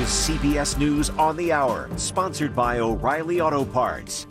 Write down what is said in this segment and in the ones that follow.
is CBS News on the Hour, sponsored by O'Reilly Auto Parts.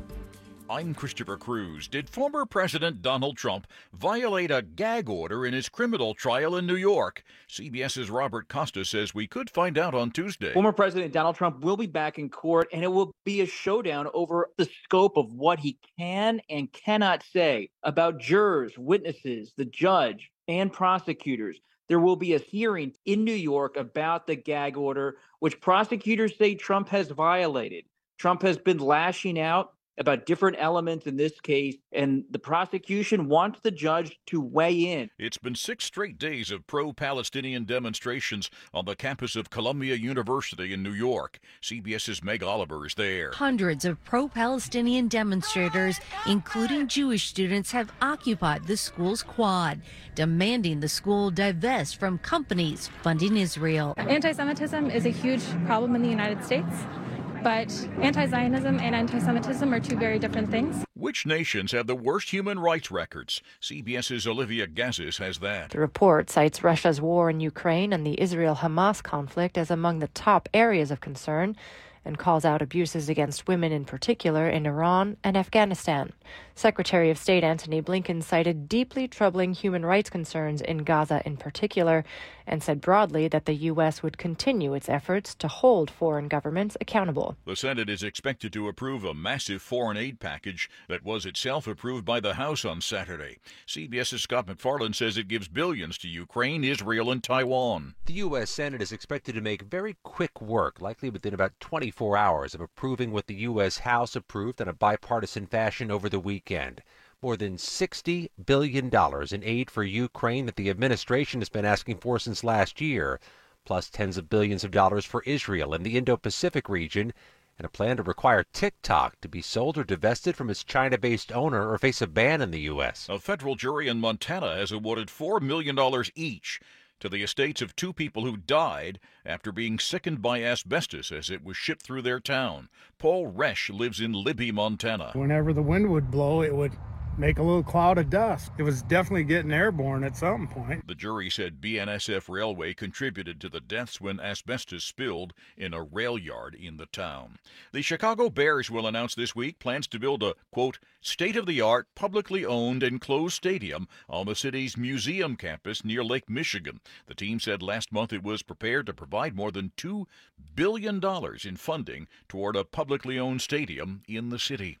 I'm Christopher Cruz. Did former President Donald Trump violate a gag order in his criminal trial in New York? CBS's Robert Costa says we could find out on Tuesday. Former President Donald Trump will be back in court, and it will be a showdown over the scope of what he can and cannot say about jurors, witnesses, the judge, and prosecutors. There will be a hearing in New York about the gag order, which prosecutors say Trump has violated. Trump has been lashing out about different elements in this case, and the prosecution wants the judge to weigh in. It's been 6 straight days of pro-Palestinian demonstrations on the campus of Columbia University in New York. CBS's Meg Oliver is there. Hundreds of pro-Palestinian demonstrators, including Jewish students, have occupied the school's quad, demanding the school divest from companies funding Israel. Anti-Semitism is a huge problem in the United States. But anti-Zionism and anti-Semitism are two very different things. Which nations have the worst human rights records? CBS's Olivia Gazis has that. The report cites Russia's war in Ukraine and the Israel-Hamas conflict as among the top areas of concern, and calls out abuses against women in particular in Iran and Afghanistan. Secretary of State Antony Blinken cited deeply troubling human rights concerns in Gaza in particular, and said broadly that the U.S. would continue its efforts to hold foreign governments accountable. The Senate is expected to approve a massive foreign aid package that was itself approved by the House on Saturday. CBS's Scott McFarland says it gives billions to Ukraine, Israel, and Taiwan. The U.S. Senate is expected to make very quick work, likely within about 24 hours, of approving what the U.S. House approved in a bipartisan fashion over the weekend. More than $60 billion in aid for Ukraine that the administration has been asking for since last year, plus tens of billions of dollars for Israel and the Indo-Pacific region, and a plan to require TikTok to be sold or divested from its China-based owner or face a ban in the U.S. A federal jury in Montana has awarded $4 million each to the estates of 2 people who died after being sickened by asbestos as it was shipped through their town. Paul Resch lives in Libby, Montana. Whenever the wind would blow, it would make a little cloud of dust. It was definitely getting airborne at some point. The jury said BNSF Railway contributed to the deaths when asbestos spilled in a rail yard in the town. The Chicago Bears will announce this week plans to build a, quote, state-of-the-art, publicly owned enclosed stadium on the city's museum campus near Lake Michigan. The team said last month it was prepared to provide more than $2 billion in funding toward a publicly owned stadium in the city.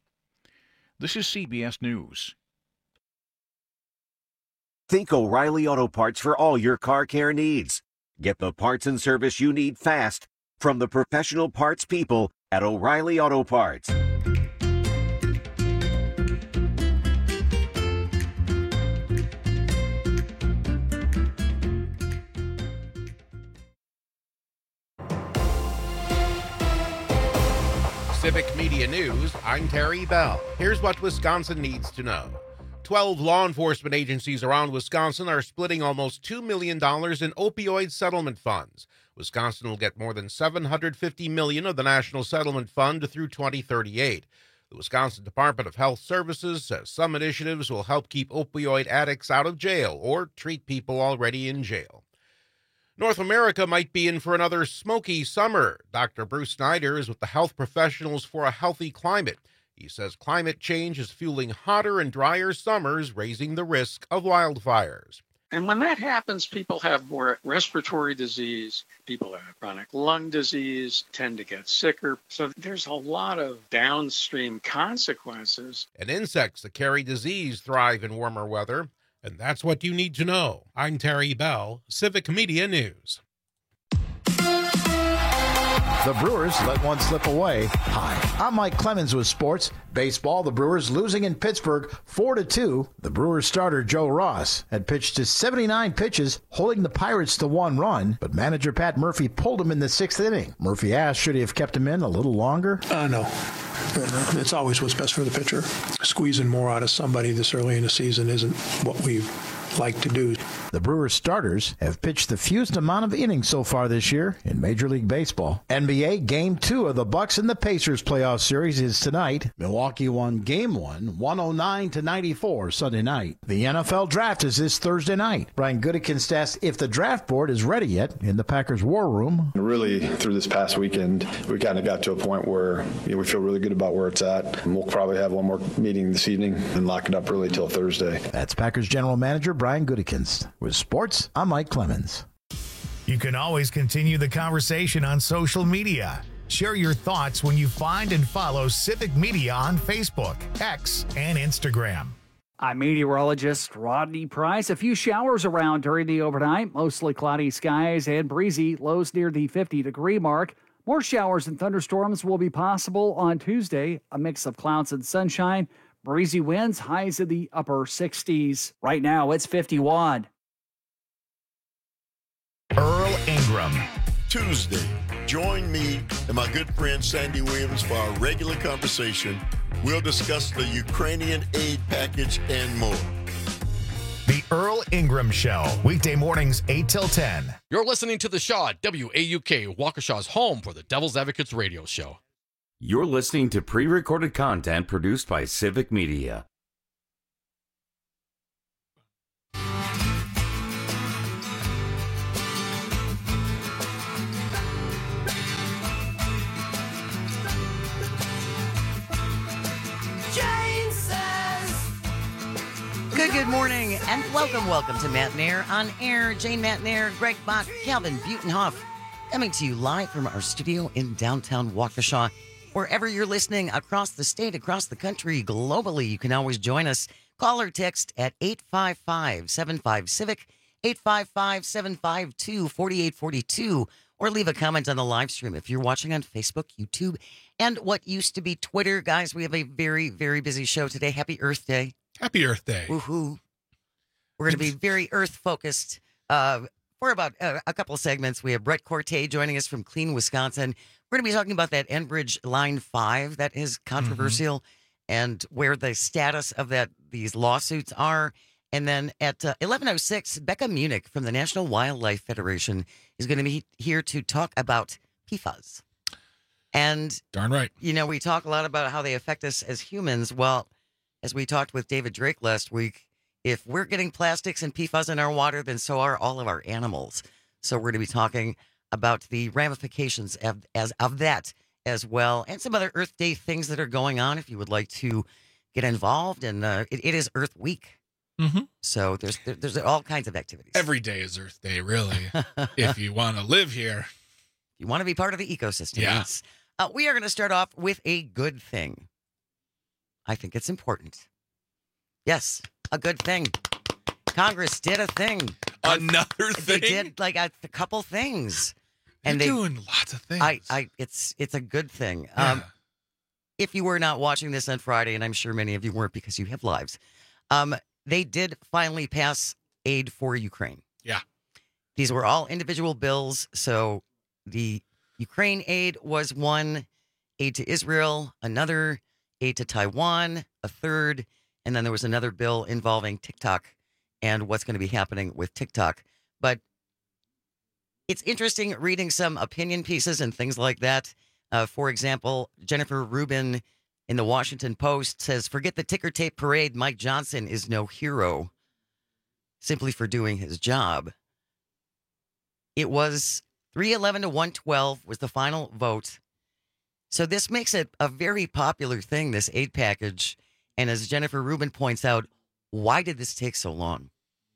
This is CBS News. Think O'Reilly Auto Parts for all your car care needs. Get the parts and service you need fast from the professional parts people at O'Reilly Auto Parts. Civic Media News, I'm Terry Bell. Here's what Wisconsin needs to know. 12 law enforcement agencies around Wisconsin are splitting almost $2 million in opioid settlement funds. Wisconsin will get more than $750 million of the National Settlement Fund through 2038. The Wisconsin Department of Health Services says some initiatives will help keep opioid addicts out of jail or treat people already in jail. North America might be in for another smoky summer. Dr. Bruce Snyder is with the Health Professionals for a Healthy Climate. He says climate change is fueling hotter and drier summers, raising the risk of wildfires. And when that happens, people have more respiratory disease, people that have chronic lung disease tend to get sicker. So there's a lot of downstream consequences. And insects that carry disease thrive in warmer weather. And that's what you need to know. I'm Terry Bell, Civic Media News. The Brewers let one slip away. Hi, I'm Mike Clemens with sports. Baseball, the Brewers losing in Pittsburgh 4-2. The Brewers starter Joe Ross had pitched to 79 pitches, holding the Pirates to 1 run, but manager Pat Murphy pulled him in the 6th inning. Murphy asked, should he have kept him in a little longer? No. It's always what's best for the pitcher. Squeezing more out of somebody this early in the season isn't what we've like to do. The Brewers starters have pitched the fewest amount of innings so far this year in Major League Baseball. NBA Game 2 of the Bucks and the Pacers playoff series is tonight. Milwaukee won Game 1, 109-94 Sunday night. The NFL Draft is this Thursday night. Brian Gutekunst asked if the draft board is ready yet in the Packers war room. Really, through this past weekend, we kind of got to a point where we feel really good about where it's at. We'll probably have one more meeting this evening and lock it up really till Thursday. That's Packers General Manager Brian Gutekunst. With sports, I'm Mike Clemens. You can always continue the conversation on social media. Share your thoughts when you find and follow Civic Media on Facebook, X, and Instagram. I'm meteorologist Rodney Price. A few showers around during the overnight, mostly cloudy skies and breezy, lows near the 50-degree mark. More showers and thunderstorms will be possible on Tuesday, a mix of clouds and sunshine. Breezy winds, highs in the upper 60s. Right now, it's 51. Earl Ingram. Tuesday, join me and my good friend Sandy Williams for our regular conversation. We'll discuss the Ukrainian aid package and more. The Earl Ingram Show, weekday mornings 8 till 10. You're listening to The Shaw at WAUK, Waukesha's home for the Devil's Advocates radio show. You're listening to pre-recorded content produced by Civic Media. Good morning, and welcome to Matt Nair on air. Jane Matt Nair, Greg Bach, Calvin Butenhoff, coming to you live from our studio in downtown Waukesha. Wherever you're listening, across the state, across the country, globally, you can always join us. Call or text at 855-75-CIVIC, 855-752-4842, or leave a comment on the live stream if you're watching on Facebook, YouTube, and what used to be Twitter. Guys, we have a very, very busy show today. Happy Earth Day. Happy Earth Day. Woohoo. We're going to be very Earth-focused for about a couple of segments. We have Brett Corte joining us from Clean, Wisconsin. We're going to be talking about that Enbridge Line 5 that is controversial and where the status of these lawsuits are. And then at 11:06, Becca Munich from the National Wildlife Federation is going to be here to talk about PFAS. And darn right. We talk a lot about how they affect us as humans. Well, as we talked with David Drake last week, if we're getting plastics and PFAS in our water, then so are all of our animals. So we're going to be talking about the ramifications of that as well, and some other Earth Day things that are going on if you would like to get involved. And it is Earth Week. Mm-hmm. So there's all kinds of activities. Every day is Earth Day, really, if you want to live here. You want to be part of the ecosystem. Yeah. Yes. We are going to start off with a good thing. I think it's important. Yes, a good thing. Congress did a thing. Another thing? They did like a couple things. They're doing lots of things. It's a good thing. Yeah. If you were not watching this on Friday, and I'm sure many of you weren't because you have lives, they did finally pass aid for Ukraine. Yeah. These were all individual bills. So the Ukraine aid was one, aid to Israel, another, aid to Taiwan, a third, and then there was another bill involving TikTok and what's going to be happening with TikTok. But it's interesting reading some opinion pieces and things like that. For example, Jennifer Rubin in the Washington Post says, "Forget the ticker tape parade. Mike Johnson is no hero simply for doing his job." It was 311 to 112 was the final vote. So this makes it a very popular thing, this aid package. And as Jennifer Rubin points out, why did this take so long?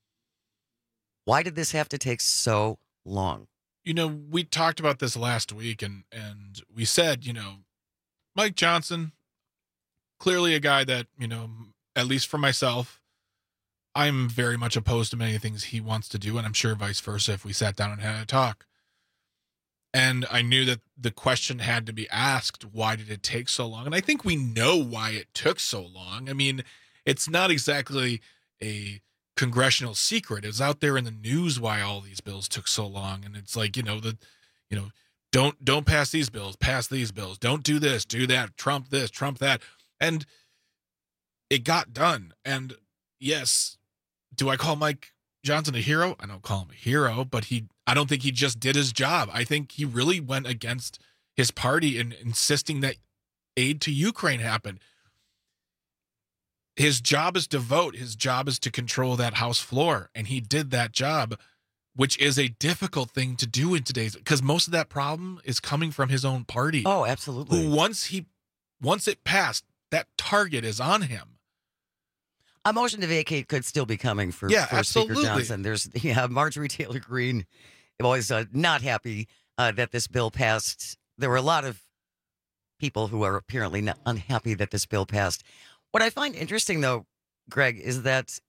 Why did this have to take so long? We talked about this last week, and we said, Mike Johnson, clearly a guy that, at least for myself, I'm very much opposed to many things he wants to do, and I'm sure vice versa if we sat down and had a talk. And I knew that the question had to be asked, why did it take so long? And I think we know why it took so long. I mean, it's not exactly a congressional secret. It's out there in the news why all these bills took so long. And it's like, don't pass these bills, pass these bills. Don't do this, do that, Trump this, Trump that. And it got done. And yes, Do I call Mike Johnson a hero? I don't call him a hero, but I don't think he just did his job. I think he really went against his party in insisting that aid to Ukraine happen. His job is to vote. His job is to control that House floor, and he did that job, which is a difficult thing to do in today's, because most of that problem is coming from his own party. Oh, absolutely. Who once it passed, that target is on him. A motion to vacate could still be coming for Speaker Johnson. There's Marjorie Taylor Greene was not happy that this bill passed. There were a lot of people who are apparently not unhappy that this bill passed. What I find interesting, though, Greg, is that,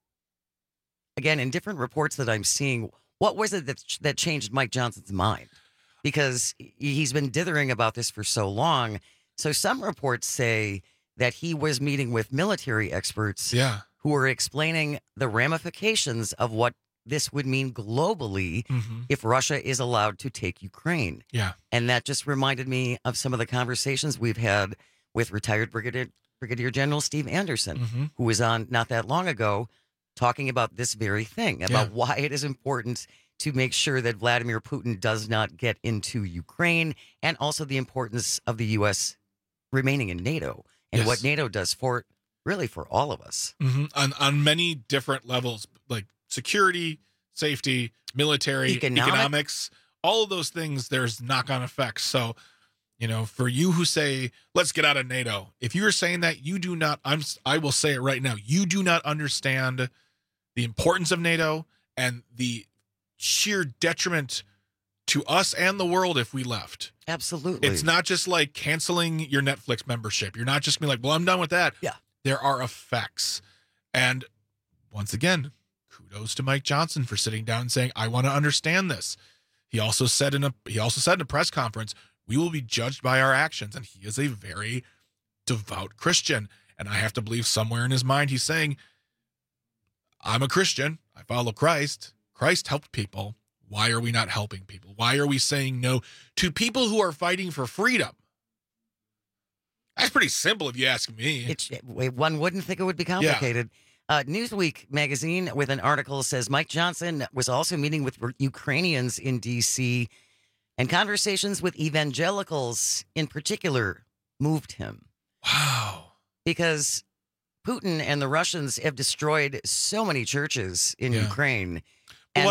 again, in different reports that I'm seeing, what was it that changed Mike Johnson's mind? Because he's been dithering about this for so long. So some reports say that he was meeting with military experts who were explaining the ramifications of what this would mean globally if Russia is allowed to take Ukraine. Yeah. And that just reminded me of some of the conversations we've had with retired Brigadier General Steve Anderson, who was on not that long ago talking about this very thing, about why it is important to make sure that Vladimir Putin does not get into Ukraine, and also the importance of the U.S. remaining in NATO and what NATO does for all of us. On many different levels, like security, safety, military, economics, all of those things, there's knock-on effects. So, for you who say, let's get out of NATO, if you're saying that, you do not, I will say it right now, you do not understand the importance of NATO and the sheer detriment to us and the world if we left. Absolutely. It's not just like canceling your Netflix membership. You're not just going to be like, well, I'm done with that. Yeah. There are effects. And once again, kudos to Mike Johnson for sitting down and saying, I want to understand this. He also said in a press conference, we will be judged by our actions. And he is a very devout Christian. And I have to believe somewhere in his mind, he's saying, I'm a Christian. I follow Christ. Christ helped people. Why are we not helping people? Why are we saying no to people who are fighting for freedom? That's pretty simple if you ask me. One wouldn't think it would be complicated. Newsweek magazine with an article says Mike Johnson was also meeting with Ukrainians in D.C., and conversations with evangelicals in particular moved him. Wow. Because Putin and the Russians have destroyed so many churches in Ukraine. I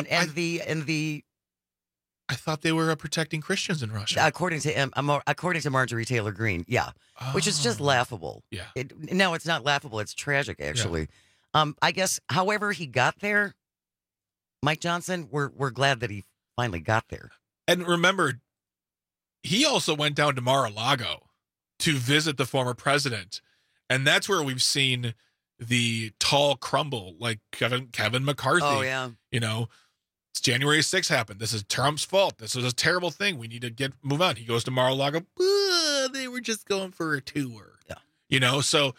thought they were protecting Christians in Russia. According to Marjorie Taylor Greene, which is just laughable. Yeah. No, it's not laughable. It's tragic, actually. Yeah. I guess, however he got there, Mike Johnson, we're glad that he finally got there. And remember, he also went down to Mar-a-Lago to visit the former president, and that's where we've seen the tall crumble, like Kevin McCarthy. Oh, yeah. It's January 6th happened. This is Trump's fault. This is a terrible thing. We need to move on. He goes to Mar-a-Lago. They were just going for a tour. Yeah. So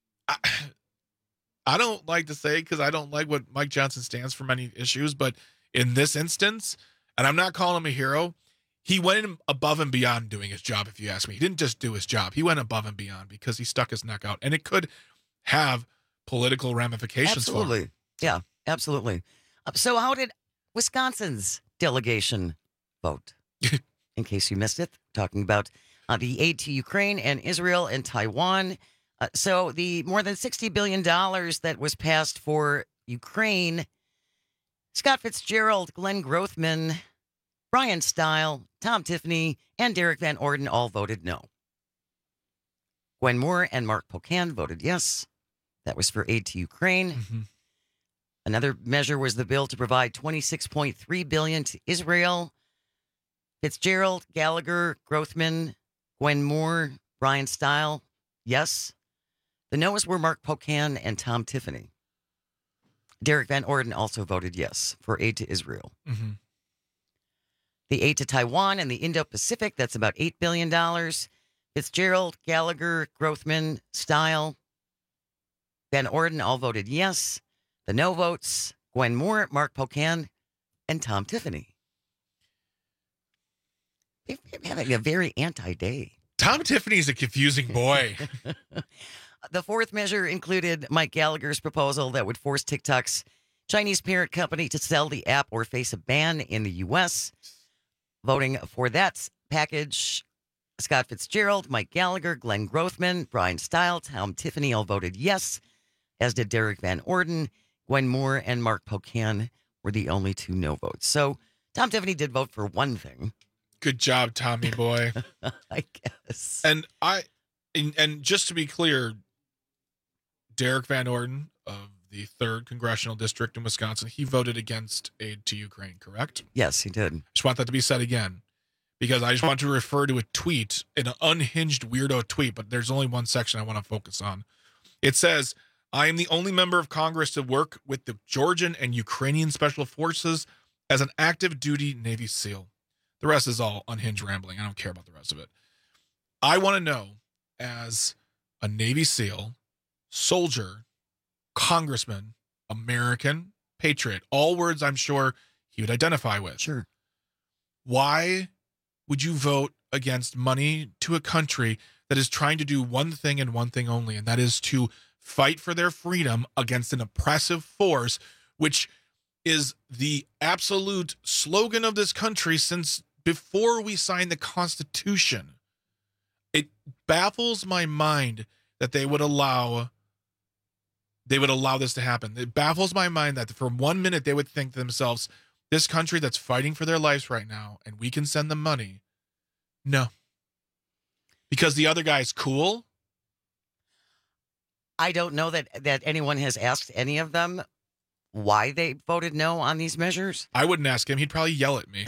I don't like to say, because I don't like what Mike Johnson stands for many issues, but in this instance, and I'm not calling him a hero, he went above and beyond doing his job, if you ask me. He didn't just do his job. He went above and beyond because he stuck his neck out, and it could have political ramifications for him. Yeah, absolutely. So how did Wisconsin's delegation vote? In case you missed it, talking about the aid to Ukraine and Israel and Taiwan. So the more than $60 billion that was passed for Ukraine, Scott Fitzgerald, Glenn Grothman, Brian Stile, Tom Tiffany, and Derek Van Orden all voted no. Gwen Moore and Mark Pocan voted yes. That was for aid to Ukraine. Mm-hmm. Another measure was the bill to provide $26.3 billion to Israel. Fitzgerald, Gallagher, Grothman, Gwen Moore, Brian Stile, yes. The no's were Mark Pocan and Tom Tiffany. Derek Van Orden also voted yes for aid to Israel. Mm-hmm. The aid to Taiwan and the Indo-Pacific, that's about $8 billion. Fitzgerald, Gallagher, Grothman, Stile, Van Orden all voted yes. The no votes, Gwen Moore, Mark Pocan, and Tom Tiffany. They're having a very anti-day. Tom Tiffany's a confusing boy. The fourth measure included Mike Gallagher's proposal that would force TikToks Chinese parent company to sell the app or face a ban in the U.S. Voting for that package, Scott Fitzgerald, Mike Gallagher, Glenn Grothman, Brian Stiles, Tom Tiffany all voted yes, as did Derek Van Orden. Gwen Moore and Mark Pocan were the only 2 no votes. So Tom Tiffany did vote for one thing. Good job, Tommy boy. I guess. And just to be clear, Derek Van Orden of the 3rd Congressional District in Wisconsin, he voted against aid to Ukraine, correct? Yes, he did. Just want that to be said again, because I just want to refer to a tweet, an unhinged weirdo tweet, but there's only one section I want to focus on. It says, I am the only member of Congress to work with the Georgian and Ukrainian Special Forces as an active duty Navy SEAL. The rest is all unhinged rambling. I don't care about the rest of it. I want to know, as a Navy SEAL, soldier, congressman, American, patriot, all words I'm sure he would identify with. Sure. Why would you vote against money to a country that is trying to do one thing and one thing only, and that is to fight for their freedom against an oppressive force, which is the absolute slogan of this country since before we signed the Constitution? It baffles my mind that they would allow this to happen. It baffles my mind that for 1 minute they would think to themselves, this country that's fighting for their lives right now, and we can send them money. No. Because the other guy's cool? I don't know that anyone has asked any of them why they voted no on these measures. I wouldn't ask him. He'd probably yell at me.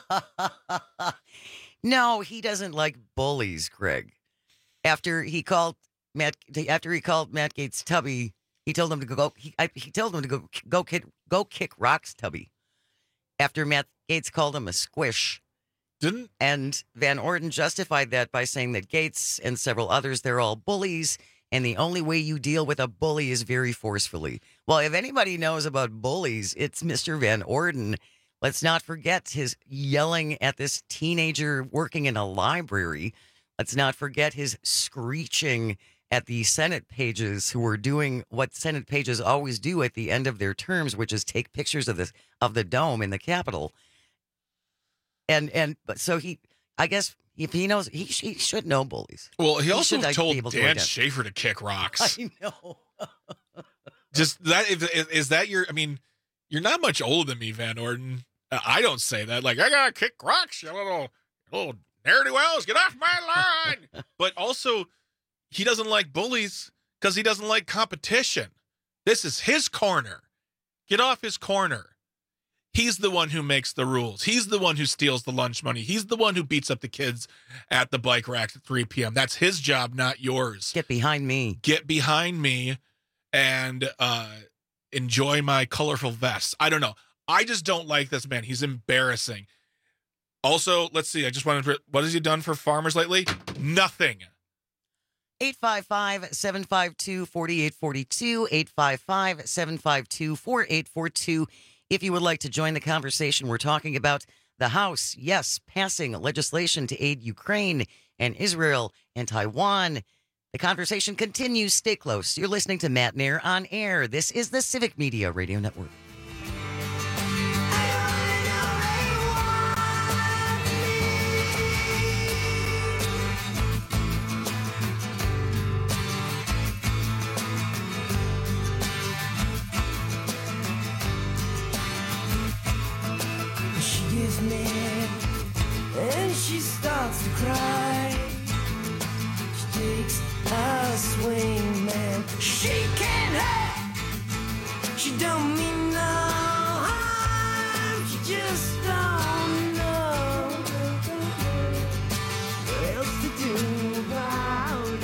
No, he doesn't like bullies, Greg. After he called Matt Gaetz Tubby, he told him to go kick rocks, Tubby. After Matt Gaetz called him a squish. And Van Orden justified that by saying that Gaetz and several others, they're all bullies, and the only way you deal with a bully is very forcefully. Well, if anybody knows about bullies, it's Mr. Van Orden. Let's not forget his yelling at this teenager working in a library. Let's not forget his screeching at the Senate pages, who were doing what Senate pages always do at the end of their terms, which is take pictures of the dome in the Capitol. But so I guess if he knows, he should know bullies. Well, he also told Dan Schaefer to kick rocks. I know. Just that, is that your, I mean, you're not much older than me, Van Orden. I don't say that. Like, I gotta kick rocks, you little ne'er-do-wells, get off my line. But also, he doesn't like bullies because he doesn't like competition. This is his corner. Get off his corner. He's the one who makes the rules. He's the one who steals the lunch money. He's the one who beats up the kids at the bike racks at 3 p.m. That's his job, not yours. Get behind me. Get behind me and enjoy my colorful vests. I don't know. I just don't like this man. He's embarrassing. Also, let's see. I just wanted to, what has he done for farmers lately? Nothing. 855-752-4842, 855-752-4842. If you would like to join the conversation, we're talking about the House, yes, passing legislation to aid Ukraine and Israel and Taiwan. The conversation continues. Stay close. You're listening to Matt Nair on Air. This is the Civic Media Radio Network. And she starts to cry. She takes a swing, man. She can't help. She don't mean no harm. She just don't know what else to do about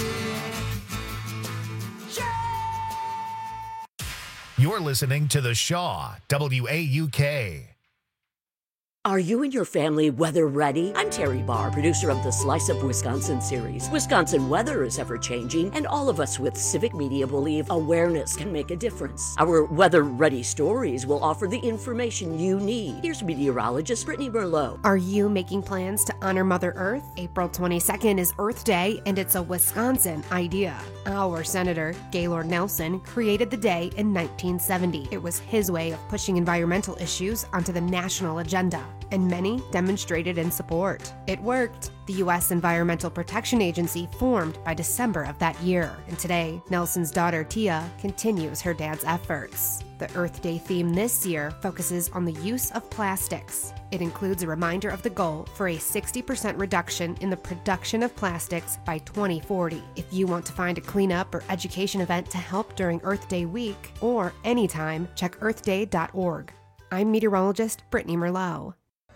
it. You're listening to The Shaw, WAUK. Are you and your family weather ready? I'm Terry Barr, producer of the Slice of Wisconsin series. Wisconsin weather is ever changing, and all of us with Civic Media believe awareness can make a difference. Our weather ready stories will offer the information you need. Here's meteorologist Brittany Merlot. Are you making plans to honor Mother Earth? April 22nd is Earth Day, and it's a Wisconsin idea. Our Senator, Gaylord Nelson, created the day in 1970. It was his way of pushing environmental issues onto the national agenda, and many demonstrated in support. It worked. The U.S. Environmental Protection Agency formed by December of that year, and today, Nelson's daughter Tia continues her dad's efforts. The Earth Day theme this year focuses on the use of plastics. It includes a reminder of the goal for a 60% reduction in the production of plastics by 2040. If you want to find a cleanup or education event to help during Earth Day week, or anytime, check earthday.org. I'm meteorologist Brittany Merlot.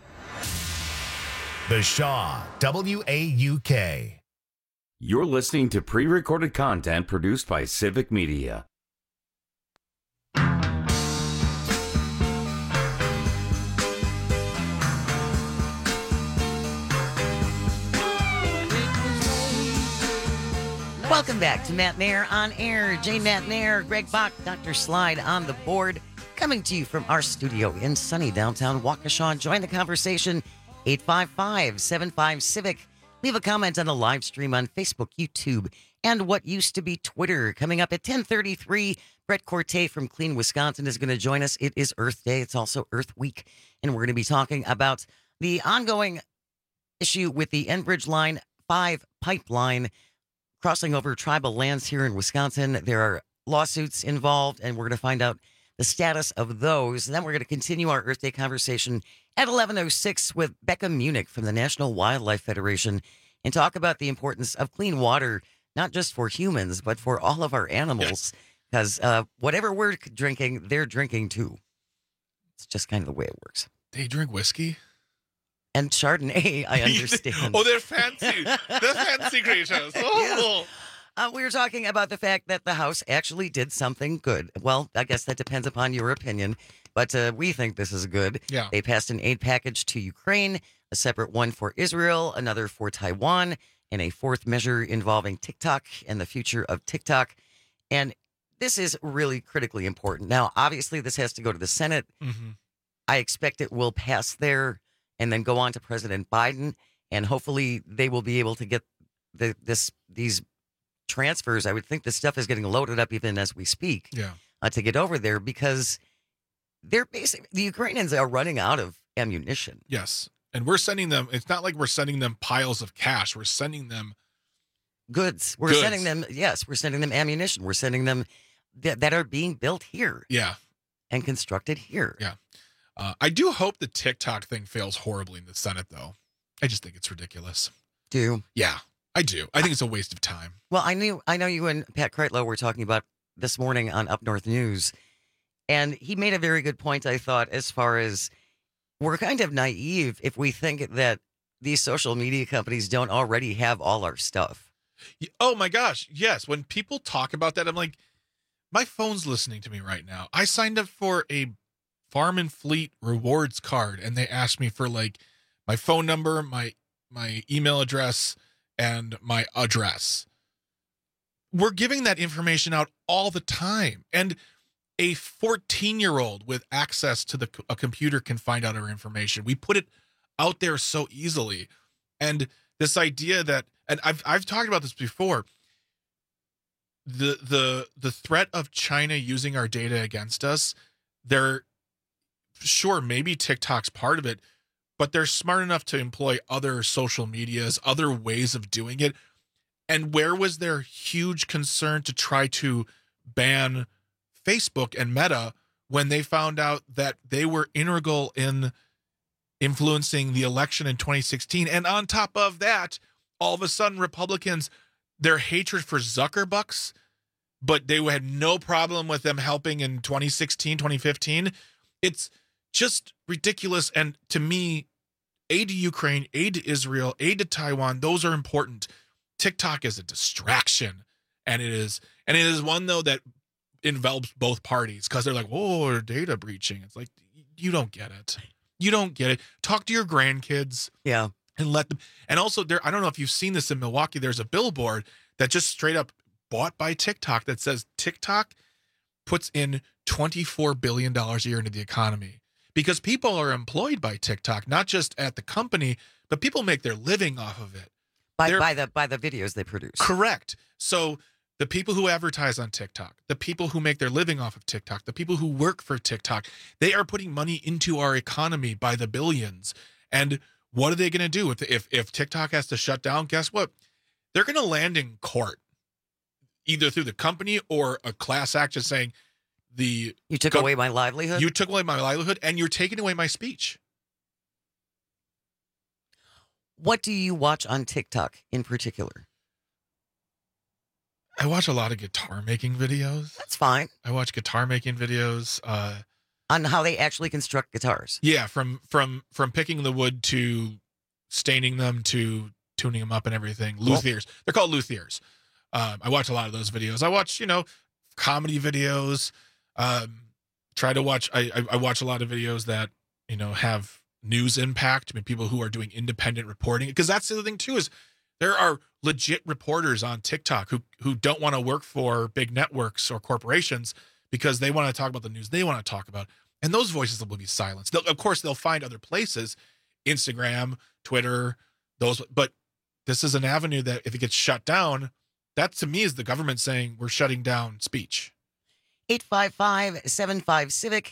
The Shaw, WAUK. You're listening to pre-recorded content produced by Civic Media. Welcome back to Matt Mayer on Air. Jane Matt Mayer, Greg Bach, Dr. Slide on the board, coming to you from our studio in sunny downtown Waukesha. Join the conversation, 855-75-CIVIC. Leave a comment on the live stream on Facebook, YouTube, and what used to be Twitter. Coming up at 10:33, Brett Corte from Clean Wisconsin is going to join us. It is Earth Day. It's also Earth Week, and we're going to be talking about the ongoing issue with the Enbridge Line 5 pipeline crossing over tribal lands here in Wisconsin. There are lawsuits involved, and we're going to find out the status of those. And then we're going to continue our Earth Day conversation at 11:06 with Becca Munich from the National Wildlife Federation and talk about the importance of clean water, not just for humans, but for all of our animals. Because whatever we're drinking, they're drinking too. It's just kind of the way it works. They drink whiskey? And Chardonnay, I understand. Oh, they're fancy. They're fancy creatures. Oh. Yes. We were talking about the fact that the House actually did something good. Well, I guess that depends upon your opinion, but we think this is good. Yeah. They passed an aid package to Ukraine, a separate one for Israel, another for Taiwan, and a fourth measure involving TikTok and the future of TikTok. And this is really critically important. Now, obviously, this has to go to the Senate. Mm-hmm. I expect it will pass there and then go on to President Biden, and hopefully they will be able to get these transfers. I would think this stuff is getting loaded up even as we speak. Yeah. To get over there, because the Ukrainians are running out of ammunition. Yes, and we're sending them. It's not like we're sending them piles of cash. We're sending them goods. We're sending them. Yes, we're sending them ammunition. We're sending them that are being built here. Yeah, and constructed here. Yeah. I do hope the TikTok thing fails horribly in the Senate, though. I just think it's ridiculous. Do you? Yeah, I do. I think it's a waste of time. Well, I know you and Pat Kreitlow were talking about this morning on Up North News, and he made a very good point, I thought, as far as we're kind of naive if we think that these social media companies don't already have all our stuff. Oh, my gosh. Yes. When people talk about that, I'm like, my phone's listening to me right now. I signed up for a Farm and Fleet rewards card, and they asked me for like my phone number, my email address, and my address. We're giving that information out all the time, and a 14-year-old with access to a computer can find out our information. We put it out there so easily, and this idea that, and I've talked about this before, the threat of China using our data against us, they're sure, maybe TikTok's part of it, but they're smart enough to employ other social medias, other ways of doing it. And where was their huge concern to try to ban Facebook and Meta when they found out that they were integral in influencing the election in 2016? And on top of that, all of a sudden, Republicans, their hatred for Zuckerbucks, but they had no problem with them helping in 2016, 2015. It's just ridiculous. And to me, aid to Ukraine, aid to Israel, aid to Taiwan, those are important. TikTok is a distraction. And it is one, though, that envelops both parties because they're like, whoa, data breaching. It's like, you don't get it. You don't get it. Talk to your grandkids. Yeah. And let them. And also, I don't know if you've seen this in Milwaukee. There's a billboard that just straight up bought by TikTok that says TikTok puts in $24 billion a year into the economy because people are employed by TikTok, not just at the company, but people make their living off of it. By the videos they produce. Correct. So the people who advertise on TikTok, the people who make their living off of TikTok, the people who work for TikTok, they are putting money into our economy by the billions. And what are they going to do if TikTok has to shut down? Guess what? They're going to land in court, either through the company or a class action saying you took away my livelihood. You took away my livelihood, and you're taking away my speech. What do you watch on TikTok in particular? I watch a lot of guitar making videos. That's fine. I watch guitar making videos on how they actually construct guitars. Yeah, from picking the wood to staining them to tuning them up and everything. Luthiers. They're called luthiers. I watch a lot of those videos. I watch, comedy videos. Try to watch. I watch a lot of videos that have news impact. I mean, people who are doing independent reporting, because that's the other thing too is there are legit reporters on TikTok who don't want to work for big networks or corporations because they want to talk about the news they want to talk about, and those voices will be silenced. Of course, they'll find other places, Instagram, Twitter, but this is an avenue that if it gets shut down, that to me is the government saying we're shutting down speech. 855-75-CIVIC,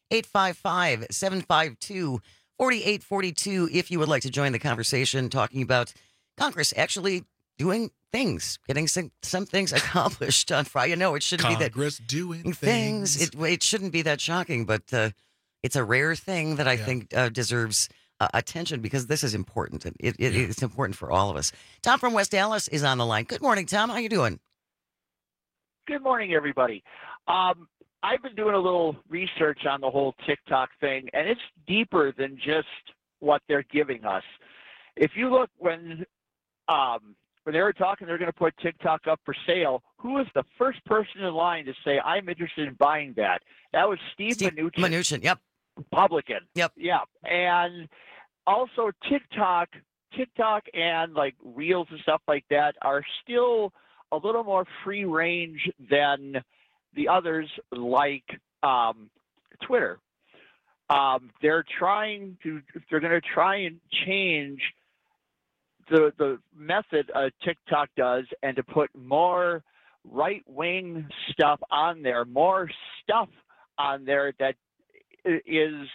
855-752-4842 if you would like to join the conversation talking about Congress actually doing things, getting some things accomplished on Friday. No, it shouldn't be that. Congress doing things. It shouldn't be that shocking, but it's a rare thing that I think deserves attention because this is important. It's important for all of us. Tom from West Dallas is on the line. Good morning, Tom. How you doing? Good morning, everybody. I've been doing a little research on the whole TikTok thing, and it's deeper than just what they're giving us. If you look when they were talking they're going to put TikTok up for sale, who was the first person in line to say, I'm interested in buying that? That was Steve Mnuchin. Mnuchin, yep. Republican. Yep. Yeah. And also TikTok and like Reels and stuff like that are still a little more free range than the others like Twitter. They're going to try and change the method TikTok does and to put more right-wing stuff on there, more stuff on there that is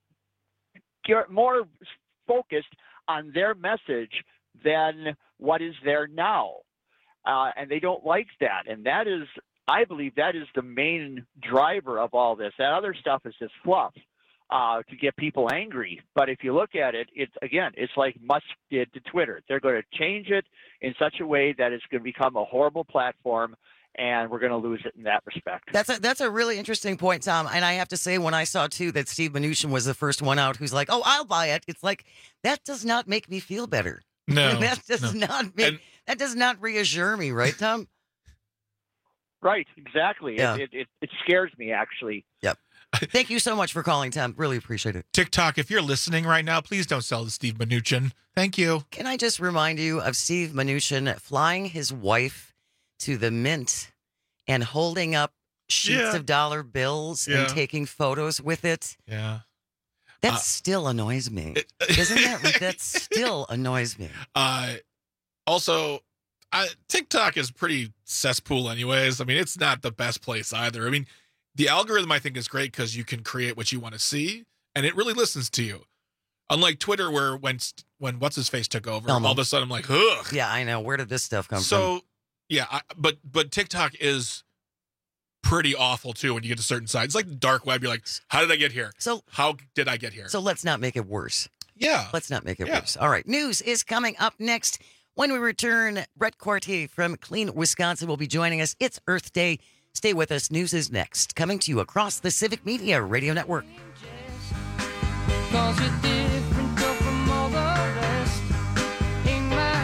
more focused on their message than what is there now. And they don't like that. And that is, I believe that is the main driver of all this. That other stuff is just fluff to get people angry. But if you look at it, it's like Musk did to Twitter. They're going to change it in such a way that it's going to become a horrible platform, and we're going to lose it in that respect. That's a really interesting point, Tom. And I have to say, when I saw, too, that Steve Mnuchin was the first one out who's like, oh, I'll buy it. It's like, that does not make me feel better. No. That does not reassure me, right, Tom? Right, exactly. Yeah. It scares me, actually. Yep. Thank you so much for calling, Tom. Really appreciate it. TikTok, if you're listening right now, please don't sell to Steve Mnuchin. Thank you. Can I just remind you of Steve Mnuchin flying his wife to the Mint and holding up sheets of dollar bills and taking photos with it? Yeah. That still annoys me. Doesn't that? That still annoys me. Also, TikTok is pretty cesspool anyways. I mean, it's not the best place either. I mean, the algorithm, I think, is great because you can create what you want to see, and it really listens to you. Unlike Twitter, where when What's-His-Face took over, all of a sudden I'm like, ugh. Yeah, I know. Where did this stuff come from? So, yeah, but TikTok is pretty awful, too, when you get to certain sites. It's like the dark web. You're like, how did I get here? How did I get here? So let's not make it worse. Yeah. Let's not make it worse. All right. News is coming up next. When we return, Brett Corti from Clean Wisconsin will be joining us. It's Earth Day. Stay with us. News is next. Coming to you across the Civic Media Radio Network. Cause you're different from all the rest in my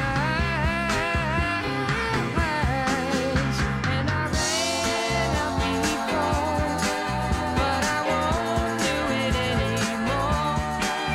eyes. And I ran out before, but I won't do it anymore.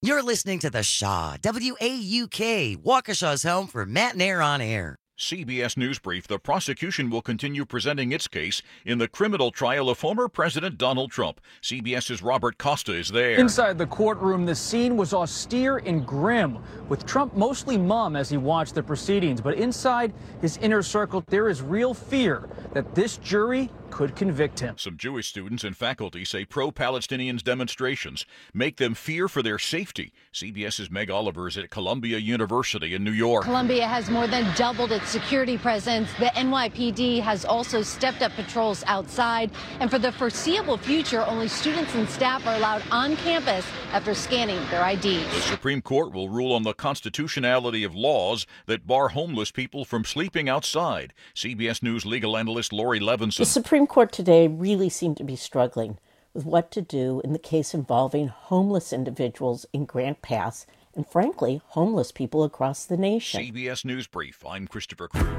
You're listening to The Shaw, WAUK, Waukesha's home for Matt and Air on Air. CBS News Brief. The prosecution will continue presenting its case in the criminal trial of former President Donald Trump. CBS's Robert Costa is there. Inside the courtroom, the scene was austere and grim, with Trump mostly mum as he watched the proceedings. But inside his inner circle, there is real fear that this jury could convict him. Some Jewish students and faculty say pro-Palestinians demonstrations make them fear for their safety. CBS's Meg Oliver is at Columbia University in New York. Columbia has more than doubled its security presence. The NYPD has also stepped up patrols outside. And for the foreseeable future, only students and staff are allowed on campus after scanning their IDs. The Supreme Court will rule on the constitutionality of laws that bar homeless people from sleeping outside. CBS News legal analyst Lori Levinson. The Supreme Court today really seemed to be struggling with what to do in the case involving homeless individuals in Grant Pass and, frankly, homeless people across the nation. CBS News Brief. I'm Christopher Cruz.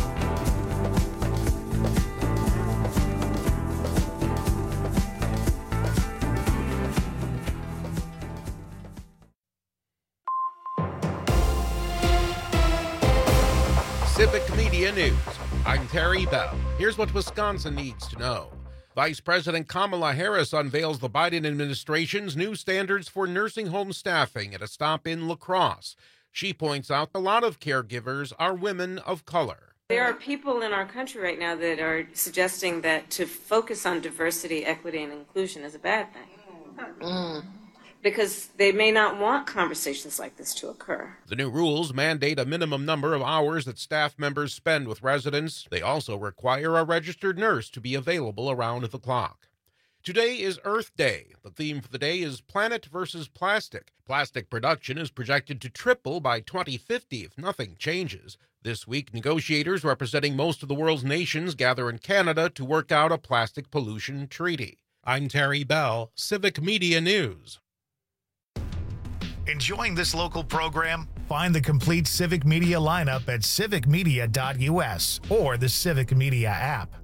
Civic Media News. I'm Terry Bell. Here's what Wisconsin needs to know. Vice President Kamala Harris unveils the Biden administration's new standards for nursing home staffing at a stop in La Crosse. She points out a lot of caregivers are women of color. There are people in our country right now that are suggesting that to focus on diversity, equity, and inclusion is a bad thing. Because they may not want conversations like this to occur. The new rules mandate a minimum number of hours that staff members spend with residents. They also require a registered nurse to be available around the clock. Today is Earth Day. The theme for the day is Planet versus Plastic. Plastic production is projected to triple by 2050 if nothing changes. This week, negotiators representing most of the world's nations gather in Canada to work out a plastic pollution treaty. I'm Terry Bell, Civic Media News. Enjoying this local program? Find the complete Civic Media lineup at civicmedia.us or the Civic Media app.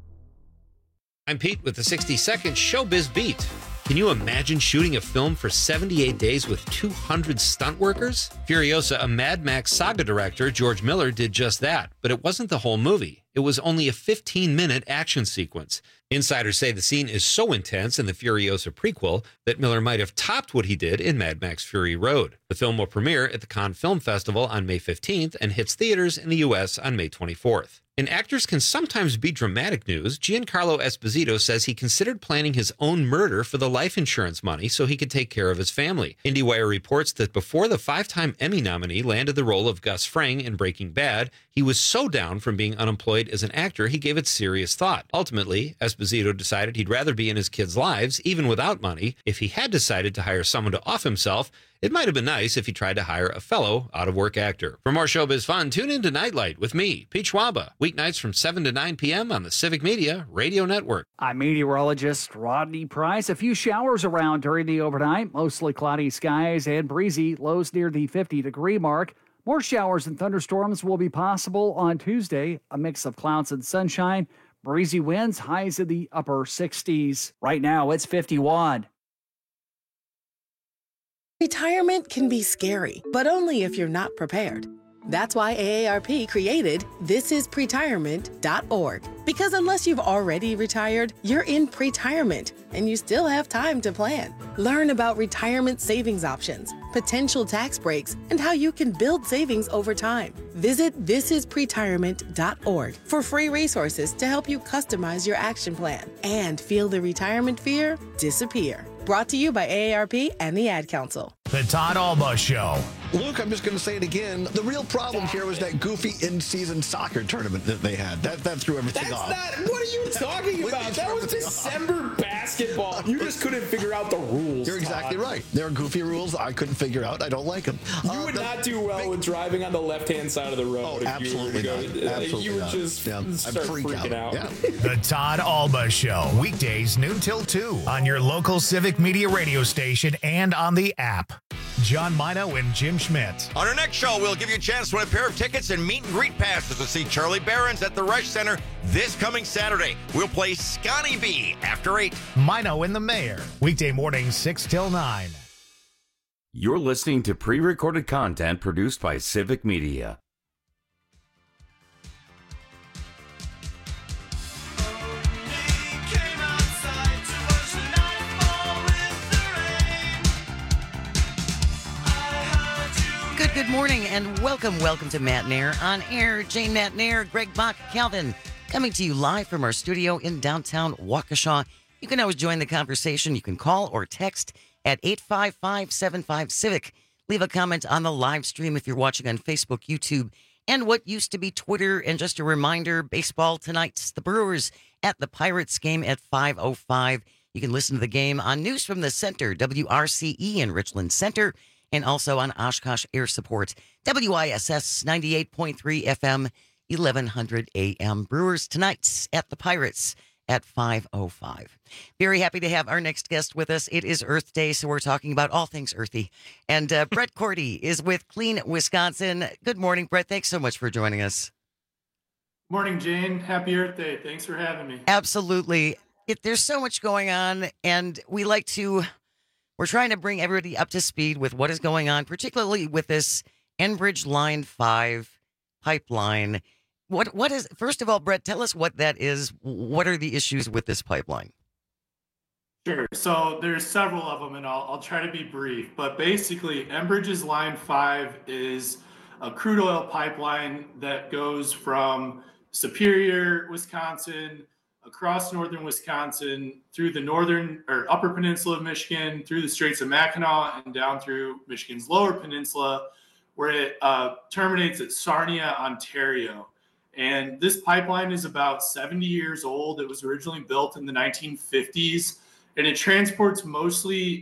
I'm Pete with the 60-second Showbiz Beat. Can you imagine shooting a film for 78 days with 200 stunt workers? Furiosa, a Mad Max saga director, George Miller, did just that, but it wasn't the whole movie. It was only a 15-minute action sequence. Insiders say the scene is so intense in the Furiosa prequel that Miller might have topped what he did in Mad Max Fury Road. The film will premiere at the Cannes Film Festival on May 15th and hits theaters in the U.S. on May 24th. And actors can sometimes be dramatic news. Giancarlo Esposito says he considered planning his own murder for the life insurance money so he could take care of his family. IndieWire reports that before the 5-time Emmy nominee landed the role of Gus Fring in Breaking Bad, he was so down from being unemployed as an actor he gave it serious thought. Ultimately, Esposito decided he'd rather be in his kids' lives, even without money. If he had decided to hire someone to off himself, it might have been nice if he tried to hire a fellow out-of-work actor. For more showbiz fun, tune in to Nightlight with me, Pete Schwaba, weeknights from 7 to 9 p.m. on the Civic Media Radio Network. I'm meteorologist Rodney Price. A few showers around during the overnight, mostly cloudy skies and breezy, lows near the 50-degree mark. More showers and thunderstorms will be possible on Tuesday, a mix of clouds and sunshine. Breezy winds, highs in the upper 60s. Right now, it's 51. Retirement can be scary, but only if you're not prepared. That's why AARP created thisispretirement.org. Because unless you've already retired, you're in pretirement, and you still have time to plan. Learn about retirement savings options, potential tax breaks, and how you can build savings over time. Visit thisispretirement.org for free resources to help you customize your action plan and feel the retirement fear disappear. Brought to you by AARP and the Ad Council. The Todd Alba Show. Luke, I'm just going to say it again. The real problem here was that goofy in-season soccer tournament that they had. That threw everything off. What are you talking about? That was December basketball. You just couldn't figure out the rules. You're exactly right. There are goofy rules I couldn't figure out. I don't like them. You would not do well with driving on the left-hand side of the road. Oh, absolutely not. Absolutely you would not. just start freaking out. Yeah. The Todd Alba Show, weekdays noon till 2 on your local Civic Media radio station and on the app. John Mino and Jim Schmidt. On our next show, we'll give you a chance to win a pair of tickets and meet and greet passes to see Charlie Barons at the Resch Center this coming Saturday. We'll play Scotty B after 8. Mino and the Mayor, weekday mornings 6 till 9. You're listening to pre-recorded content produced by Civic Media. Good morning and welcome to Matt Nair on air. Jane Matt Nair, Greg Bach, Calvin, coming to you live from our studio in downtown Waukesha. You can always join the conversation. You can call or text at 855-75-CIVIC. Leave a comment on the live stream if you're watching on Facebook, YouTube, and what used to be Twitter. And just a reminder, baseball tonight's the Brewers at the Pirates game at 5:05. You can listen to the game on News from the Center, WRCE in Richland Center, and also on Oshkosh Air Support, WISS 98.3 FM, 1100 AM. Brewers tonight at the Pirates at 5:05. Very happy to have our next guest with us. It is Earth Day, so we're talking about all things earthy. And Brett Cordy is with Clean Wisconsin. Good morning, Brett. Thanks so much for joining us. Morning, Jane. Happy Earth Day. Thanks for having me. Absolutely. There's so much going on, and we're trying to bring everybody up to speed with what is going on, particularly with this Enbridge Line 5 pipeline. What is, first of all, Brett, tell us what that is. What are the issues with this pipeline? Sure. So there's several of them, and I'll try to be brief. But basically, Enbridge's Line 5 is a crude oil pipeline that goes from Superior, Wisconsin, across northern Wisconsin, through the northern or upper peninsula of Michigan, through the Straits of Mackinac, and down through Michigan's lower peninsula, where it terminates at Sarnia, Ontario. And this pipeline is about 70 years old. It was originally built in the 1950s, and it transports mostly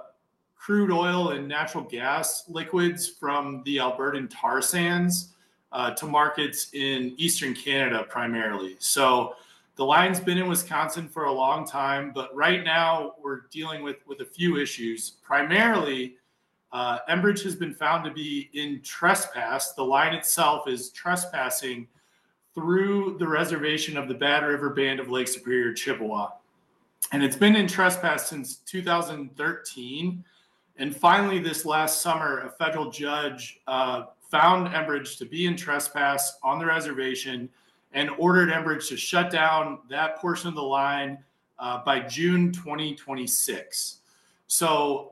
crude oil and natural gas liquids from the Albertan tar sands to markets in eastern Canada primarily. So the line's been in Wisconsin for a long time, but right now we're dealing with a few issues. Primarily, Enbridge has been found to be in trespass. The line itself is trespassing through the reservation of the Bad River Band of Lake Superior, Chippewa. And it's been in trespass since 2013. And finally, this last summer, a federal judge found Enbridge to be in trespass on the reservation and ordered Enbridge to shut down that portion of the line by June 2026. So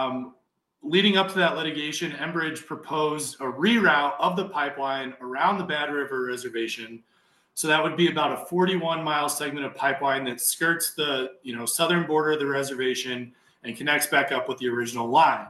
leading up to that litigation, Enbridge proposed a reroute of the pipeline around the Bad River Reservation. So that would be about a 41-mile segment of pipeline that skirts the southern border of the reservation and connects back up with the original line.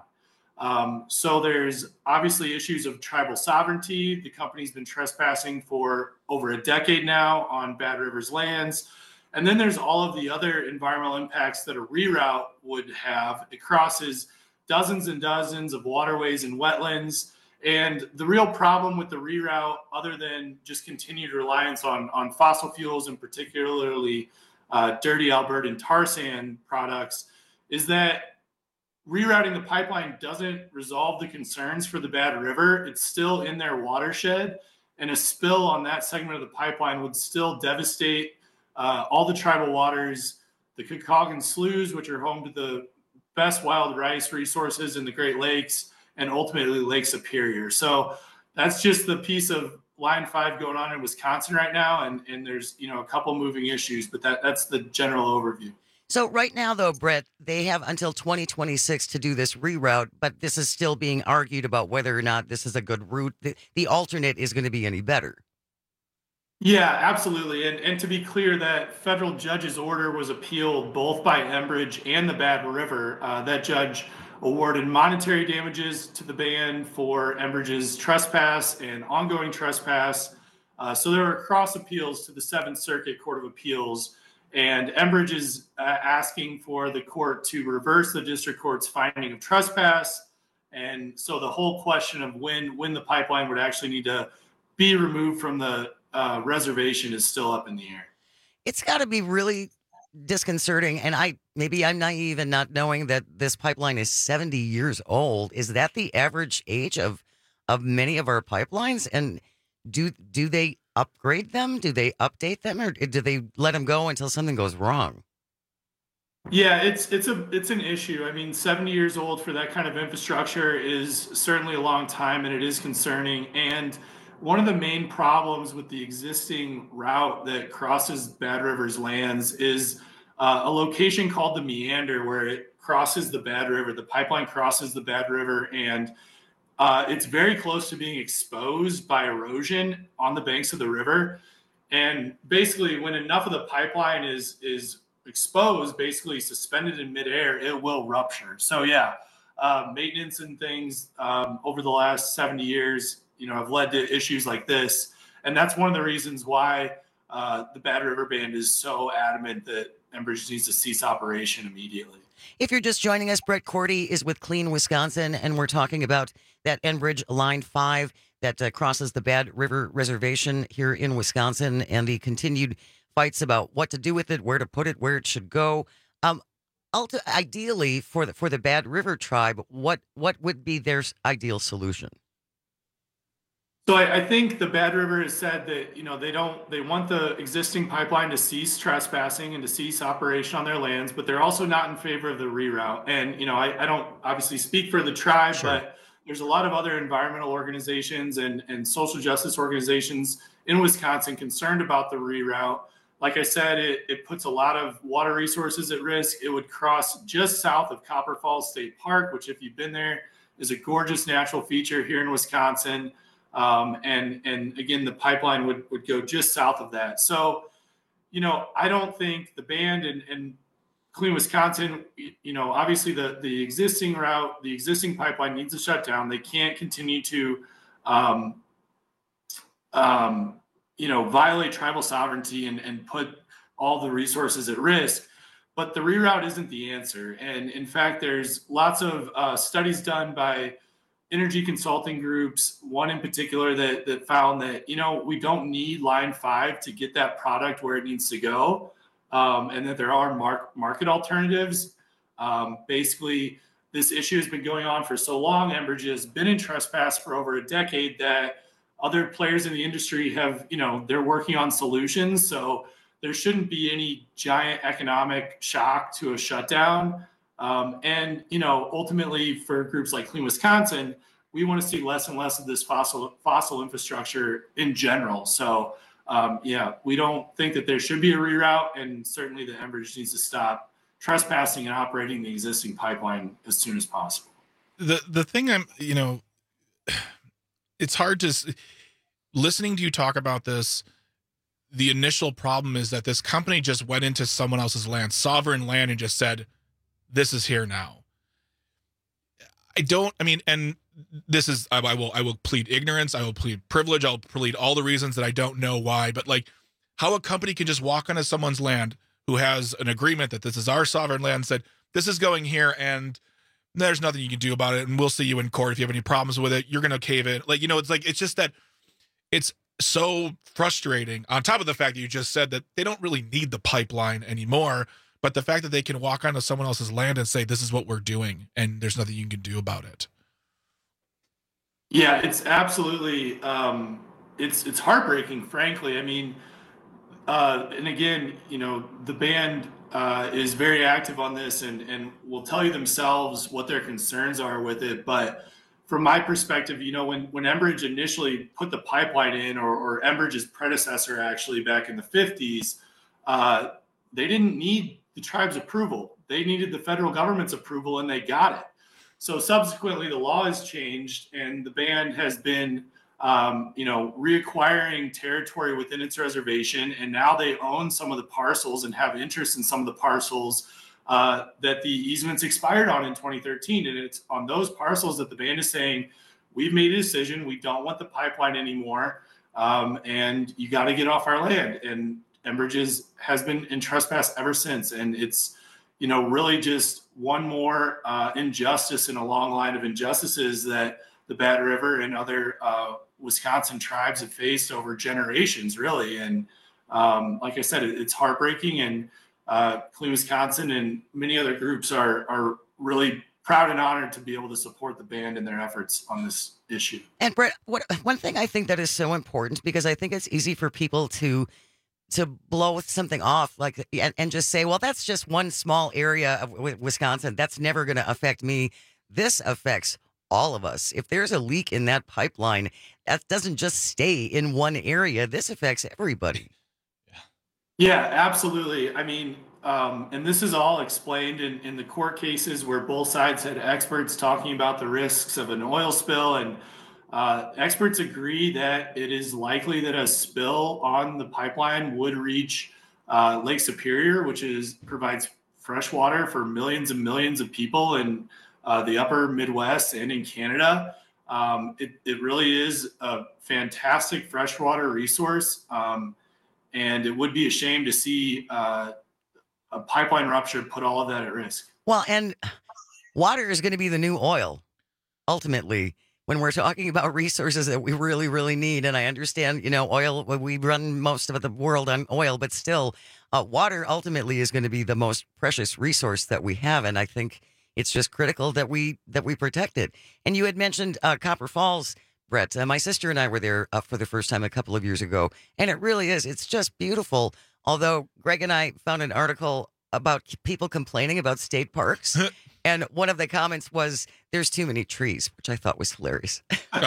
So there's obviously issues of tribal sovereignty. The company's been trespassing for over a decade now on Bad River's lands. And then there's all of the other environmental impacts that a reroute would have. It crosses dozens and dozens of waterways and wetlands. And the real problem with the reroute, other than just continued reliance on fossil fuels and particularly dirty Albertan tar sand products, is that rerouting the pipeline doesn't resolve the concerns for the Bad River. It's still in their watershed, and a spill on that segment of the pipeline would still devastate all the tribal waters, the Kekaugin sloughs, which are home to the best wild rice resources in the Great Lakes, and ultimately Lake Superior. So that's just the piece of Line 5 going on in Wisconsin right now, and there's a couple moving issues, but that's the general overview. So right now, though, Brett, they have until 2026 to do this reroute, but this is still being argued about whether or not this is a good route. The alternate is going to be any better. Yeah, absolutely. And to be clear, that federal judge's order was appealed both by Enbridge and the Bad River. That judge awarded monetary damages to the band for Enbridge's trespass and ongoing trespass. So there were cross appeals to the Seventh Circuit Court of Appeals. And Enbridge is asking for the court to reverse the district court's finding of trespass. And so the whole question of when the pipeline would actually need to be removed from the reservation is still up in the air. It's got to be really disconcerting. And maybe I'm naive in not knowing that this pipeline is 70 years old. Is that the average age of many of our pipelines? And do they upgrade them? Do they update them, or do they let them go until something goes wrong? Yeah, it's an issue. I mean, 70 years old for that kind of infrastructure is certainly a long time, and it is concerning. And one of the main problems with the existing route that crosses Bad River's lands is a location called the Meander, where it crosses the Bad River. The pipeline crosses the Bad River, and it's very close to being exposed by erosion on the banks of the river. And basically, when enough of the pipeline is exposed, basically suspended in midair, it will rupture. So yeah, maintenance and things over the last 70 years, have led to issues like this. And that's one of the reasons why the Bad River Band is so adamant that Enbridge needs to cease operation immediately. If you're just joining us, Brett Cordy is with Clean Wisconsin, and we're talking about that Enbridge Line 5 that crosses the Bad River Reservation here in Wisconsin, and the continued fights about what to do with it, where to put it, where it should go. Ideally, for the Bad River tribe, what would be their ideal solution? So I think the Bad River has said that, they want the existing pipeline to cease trespassing and to cease operation on their lands, but they're also not in favor of the reroute. And, I don't obviously speak for the tribe, sure, but there's a lot of other environmental organizations and social justice organizations in Wisconsin concerned about the reroute. Like I said, it puts a lot of water resources at risk. It would cross just south of Copper Falls State Park, which, if you've been there, is a gorgeous natural feature here in Wisconsin. And again, the pipeline would go just south of that. So, I don't think the band and Clean Wisconsin, obviously the existing route, the existing pipeline needs to shut down. They can't continue to, violate tribal sovereignty and put all the resources at risk. But the reroute isn't the answer. And in fact, there's lots of studies done by energy consulting groups, one in particular that found that, we don't need Line 5 to get that product where it needs to go, and that there are market alternatives. Basically, this issue has been going on for so long. Enbridge has been in trespass for over a decade that other players in the industry have, they're working on solutions. So there shouldn't be any giant economic shock to a shutdown. And ultimately for groups like Clean Wisconsin, we want to see less and less of this fossil infrastructure in general. So we don't think that there should be a reroute, and certainly the Enbridge needs to stop trespassing and operating the existing pipeline as soon as possible. The thing it's hard to listening to you talk about this. The initial problem is that this company just went into someone else's land, sovereign land, and just said, this is here now. And this is, I will plead ignorance. I will plead privilege. I'll plead all the reasons that I don't know why, but how a company can just walk onto someone's land who has an agreement that this is our sovereign land, said, this is going here, and there's nothing you can do about it. And we'll see you in court. If you have any problems with it, you're going to cave it. It's just that it's so frustrating, on top of the fact that you just said that they don't really need the pipeline anymore. But the fact that they can walk onto someone else's land and say, this is what we're doing, and there's nothing you can do about it. Yeah, it's absolutely, it's heartbreaking, frankly. I mean, and again, the band is very active on this and will tell you themselves what their concerns are with it. But from my perspective, when Enbridge initially put the pipeline in, or Enbridge's predecessor actually back in the 50s, they didn't need the tribe's approval. They needed the federal government's approval, and they got it. So subsequently, the law has changed, and the band has been, reacquiring territory within its reservation, and now they own some of the parcels and have interest in some of the parcels that the easements expired on in 2013. And it's on those parcels that the band is saying, we've made a decision. We don't want the pipeline anymore, and you got to get off our land. And Enbridge has been in trespass ever since. And it's, really just one more injustice in a long line of injustices that the Bad River and other Wisconsin tribes have faced over generations, really. And like I said, it's heartbreaking. And Clean Wisconsin and many other groups are really proud and honored to be able to support the band in their efforts on this issue. And Brett, one thing I think that is so important, because I think it's easy for people to to blow something off like and just say, well, that's just one small area of Wisconsin. That's never going to affect me. This affects all of us. If there's a leak in that pipeline, that doesn't just stay in one area. This affects everybody. Yeah, absolutely. I mean, and this is all explained in the court cases where both sides had experts talking about the risks of an oil spill, and experts agree that it is likely that a spill on the pipeline would reach Lake Superior, which provides fresh water for millions and millions of people in the upper Midwest and in Canada. It really is a fantastic freshwater resource. And it would be a shame to see a pipeline rupture put all of that at risk. Well, and water is going to be the new oil, ultimately, when we're talking about resources that we really, really need. And I understand, oil, we run most of the world on oil, but still, water ultimately is going to be the most precious resource that we have. And I think it's just critical that we protect it. And you had mentioned Copper Falls, Brett. My sister and I were there for the first time a couple of years ago, and it really is. It's just beautiful. Although Greg and I found an article about people complaining about state parks, and one of the comments was, "There's too many trees," which I thought was hilarious.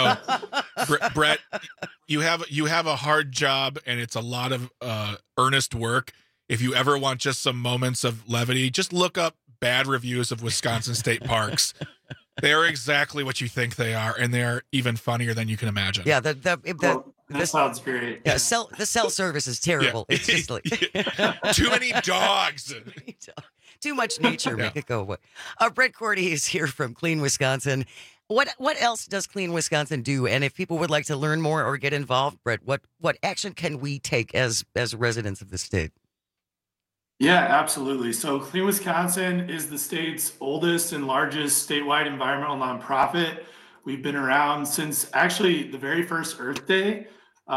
Brett, you have a hard job, and it's a lot of earnest work. If you ever want just some moments of levity, just look up bad reviews of Wisconsin state parks. They are exactly what you think they are, and they are even funnier than you can imagine. Yeah, that sounds great. Yeah, the cell service is terrible. Yeah. It's just like too many dogs. Too much nature. Make it go away. Brett Cordy is here from Clean Wisconsin. What else does Clean Wisconsin do? And if people would like to learn more or get involved, Brett, what action can we take as residents of the state? Yeah, absolutely. So Clean Wisconsin is the state's oldest and largest statewide environmental nonprofit. We've been around since actually the very first Earth Day.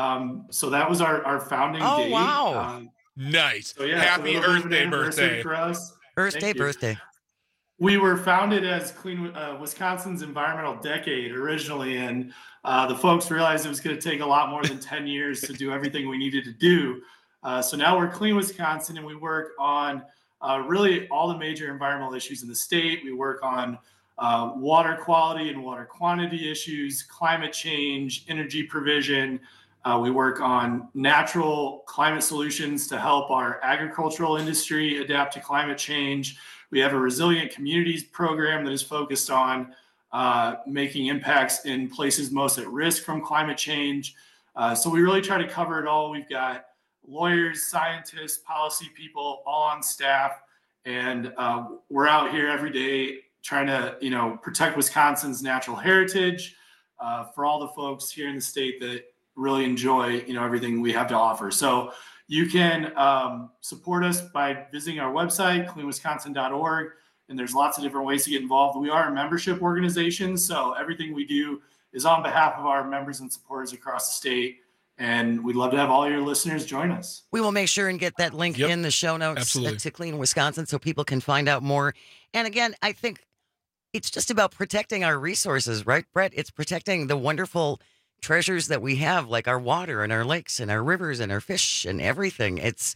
So that was our founding date. Oh, wow. Nice. So yeah, Happy Earth Day birthday. For us. Earth Day birthday. We were founded as Clean Wisconsin's environmental decade originally, and the folks realized it was going to take a lot more than 10 years to do everything we needed to do. So now we're Clean Wisconsin, and we work on really all the major environmental issues in the state. We work on water quality and water quantity issues, climate change, energy provision. We work on natural climate solutions to help our agricultural industry adapt to climate change. We have a resilient communities program that is focused on making impacts in places most at risk from climate change. So we really try to cover it all. We've got lawyers, scientists, policy people, all on staff, and we're out here every day trying to, protect Wisconsin's natural heritage for all the folks here in the state that really enjoy, everything we have to offer. So you can support us by visiting our website, cleanwisconsin.org, and there's lots of different ways to get involved. We are a membership organization, so everything we do is on behalf of our members and supporters across the state. And we'd love to have all your listeners join us. We will make sure and get that link in the show notes to Clean Wisconsin so people can find out more. And again, I think it's just about protecting our resources, right, Brett? It's protecting the wonderful treasures that we have, like our water and our lakes and our rivers and our fish and everything. It's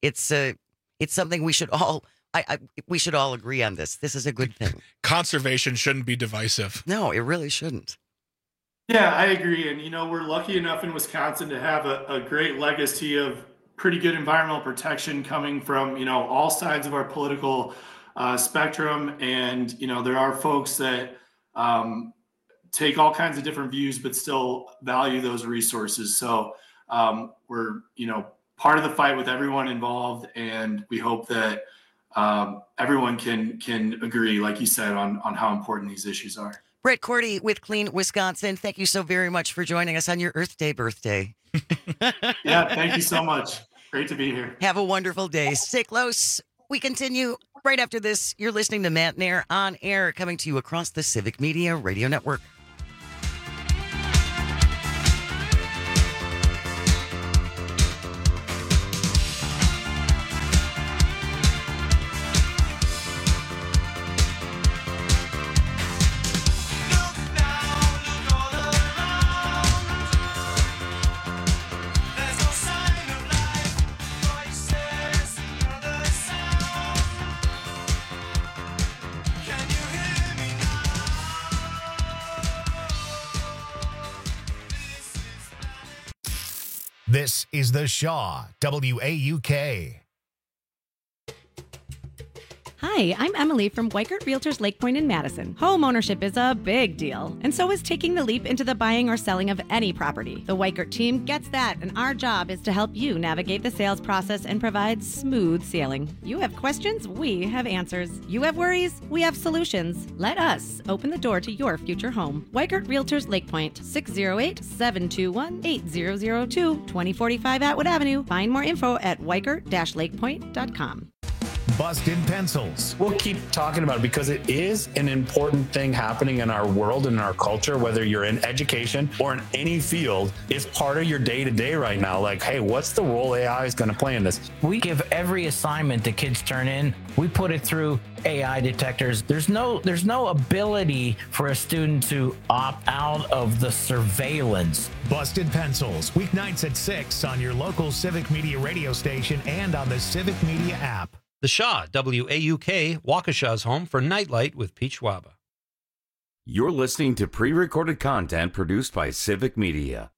something we should all we should all agree on this. This is a good thing. Conservation shouldn't be divisive. No, it really shouldn't. Yeah, I agree. And, we're lucky enough in Wisconsin to have a great legacy of pretty good environmental protection coming from, all sides of our political spectrum. And, there are folks that take all kinds of different views, but still value those resources. So we're, part of the fight with everyone involved. And we hope that everyone can agree, like you said, on how important these issues are. Brett Cordy with Clean Wisconsin, thank you so very much for joining us on your Earth Day birthday. Yeah, thank you so much. Great to be here. Have a wonderful day. Stay close. We continue right after this. You're listening to Matt Nair on air, coming to you across the Civic Media Radio Network. This is the Shaw WAUK. Hi, I'm Emily from Weikert Realtors Lake Point in Madison. Home ownership is a big deal, and so is taking the leap into the buying or selling of any property. The Weikert team gets that, and our job is to help you navigate the sales process and provide smooth sailing. You have questions, we have answers. You have worries, we have solutions. Let us open the door to your future home. Weikert Realtors Lake Point, 608-721-8002, 2045 Atwood Avenue. Find more info at weikert-lakepoint.com. Busted Pencils. We'll keep talking about it because it is an important thing happening in our world and in our culture, whether you're in education or in any field. It's part of your day-to-day right now. Like, hey, what's the role AI is going to play in this? We give every assignment the kids turn in, we put it through AI detectors. There's no ability for a student to opt out of the surveillance. Busted Pencils, weeknights at 6 on your local Civic Media radio station and on the Civic Media app. The Shaw, WAUK, Waukesha's home for Nightlight with Pete Schwaba. You're listening to pre-recorded content produced by Civic Media.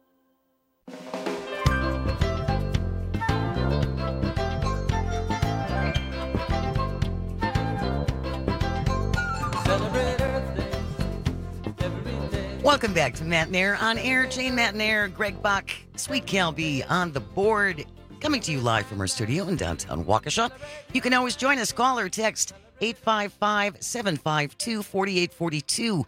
Welcome back to Matt Nair on air. Jane Matt Nair, Greg Bach, Sweet Cal B on the board. Coming to you live from our studio in downtown Waukesha. You can always join us. Call or text 855-752-4842,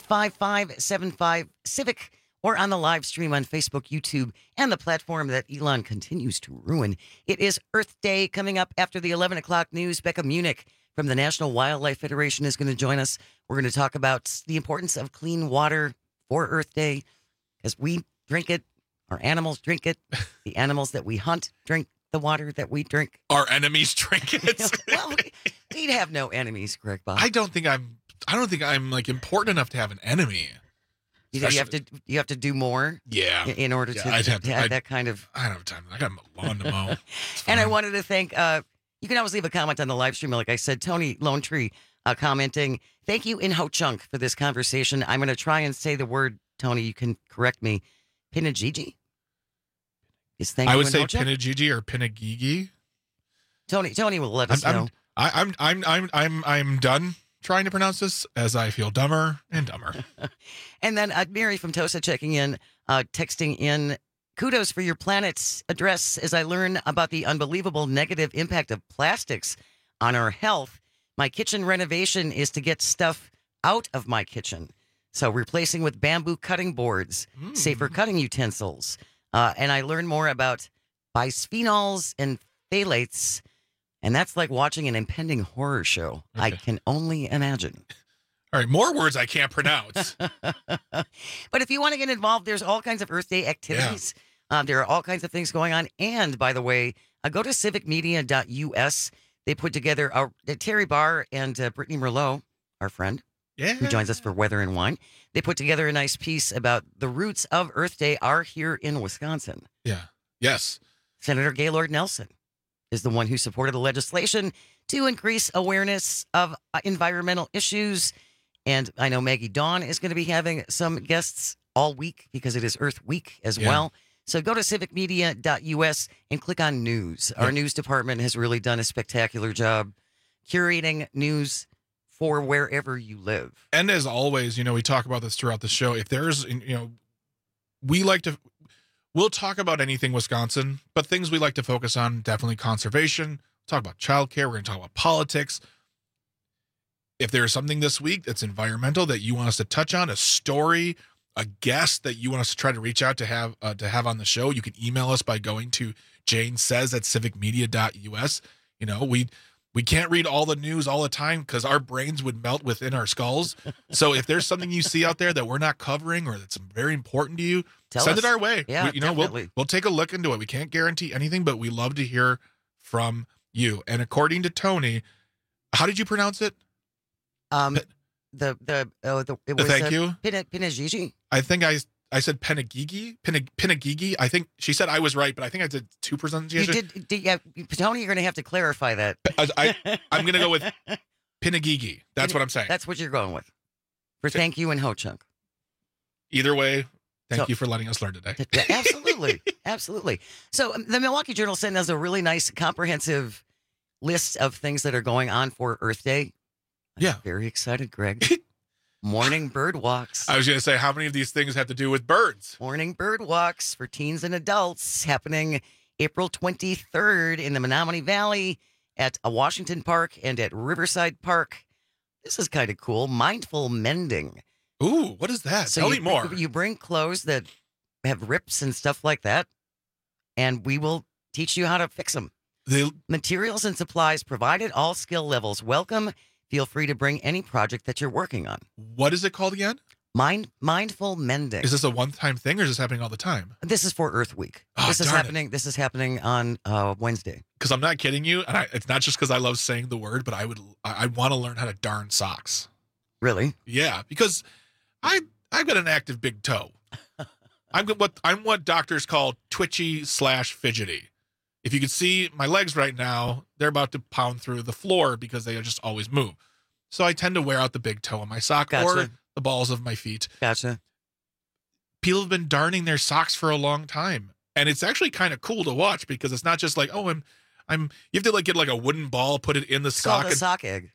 855-75-CIVIC, or on the live stream on Facebook, YouTube, and the platform that Elon continues to ruin. It is Earth Day coming up after the 11 o'clock news. Becca Munich from the National Wildlife Federation is going to join us. We're going to talk about the importance of clean water for Earth Day, because we drink it. Our animals drink it. The animals that we hunt drink the water that we drink. Our enemies drink it. Well, we'd have no enemies, Greg Bob. I don't think I'm like important enough to have an enemy. You think you have to do more? Yeah. In order to have that kind of. I don't have time. I got a lawn to mow. And I wanted to thank. You can always leave a comment on the live stream. Like I said, Tony Lone Tree commenting. Thank you in Ho Chunk for this conversation. I'm going to try and say the word, Tony. You can correct me. Pinagigi? I would say Pinagigi or Pinagigi. Tony will let us know. I'm done trying to pronounce this, as I feel dumber and dumber. And then Mary from Tosa checking in, texting in, kudos for your planet's address as I learn about the unbelievable negative impact of plastics on our health. My kitchen renovation is to get stuff out of my kitchen. So replacing with bamboo cutting boards, safer cutting utensils. And I learned more about bisphenols and phthalates, and that's like watching an impending horror show. Okay. I can only imagine. All right, more words I can't pronounce. But if you want to get involved, there's all kinds of Earth Day activities. Yeah. There are all kinds of things going on. And by the way, go to civicmedia.us. They put together Terry Barr and Brittany Merlot, our friend. Yeah. Who joins us for Weather and Wine. They put together a nice piece about the roots of Earth Day are here in Wisconsin. Yeah. Yes. Senator Gaylord Nelson is the one who supported the legislation to increase awareness of environmental issues. And I know Maggie Dawn is going to be having some guests all week because it is Earth Week as well. So go to civicmedia.us and click on news. Our news department has really done a spectacular job curating news for wherever you live. And as always, we talk about this throughout the show. If there's, we'll talk about anything Wisconsin, but things we like to focus on, definitely conservation, talk about childcare. We're going to talk about politics. If there's something this week that's environmental that you want us to touch on, a story, a guest that you want us to try to reach out to have on the show, you can email us by going to janesays@civicmedia.us. We can't read all the news all the time because our brains would melt within our skulls. So if there's something you see out there that we're not covering or that's very important to you, send it our way. Yeah, we'll take a look into it. We can't guarantee anything, but we love to hear from you. And according to Tony, how did you pronounce it? Thank you. Pinagigi. I think I said Pinagigi. I think she said I was right, but I think I did 2 pronunciations. You did, yeah, Tony, you're going to have to clarify that. I'm going to go with Pinagigi. That's what I'm saying. That's what you're going with. For thank you and Ho Chunk. Either way, Thank you for letting us learn today. Yeah, absolutely. Absolutely. So the Milwaukee Journal sent us a really nice comprehensive list of things that are going on for Earth Day. I'm very excited, Greg. Morning bird walks. I was going to say, how many of these things have to do with birds? Morning bird walks for teens and adults happening April 23rd in the Menominee Valley at a Washington Park and at Riverside Park. This is kind of cool. Mindful mending. Ooh, what is that? Tell me more. You bring clothes that have rips and stuff like that, and we will teach you how to fix them. Materials and supplies provided, all skill levels welcome. Feel free to bring any project that you're working on. What is it called again? Mindful mending. Is this a one-time thing, or is this happening all the time? This is for Earth Week. Oh, This is happening on Wednesday. Because I'm not kidding you, and it's not just because I love saying the word, but I want to learn how to darn socks. Really? Yeah, because I've got an active big toe. I'm what doctors call twitchy/fidgety. If you could see my legs right now, they're about to pound through the floor because they just always move. So I tend to wear out the big toe on my sock or the balls of my feet. Gotcha. People have been darning their socks for a long time. And it's actually kind of cool to watch because it's not just like, oh, you have to get like a wooden ball, put it in the sock. Called a sock egg.